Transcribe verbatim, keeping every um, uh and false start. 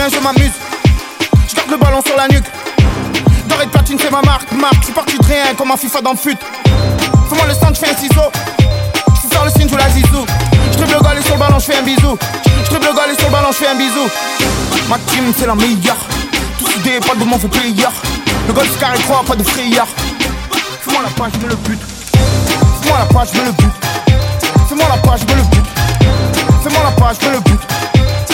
terrain, je m'amuse. Je garde le ballon sur la nuque. Doré de platine, c'est ma marque, marque. Je suis parti de rien comme un FIFA dans le fut. Fais-moi le stand, je fais un ciseau. Je fais faire le signe, je la zizou. Je triple le galet sur le ballon, je fais un bisou. Je triple le galet sur le ballon, je fais un bisou. Ma team, c'est la meilleure. Tous idées, pas de mon fait player. Le golf carré trois, pas de frayeur. Fais-moi la page, je me le bute. Fais-moi la page, je me le bute. Fais-moi la page, je me le bute. Fais-moi la page, je me le bute.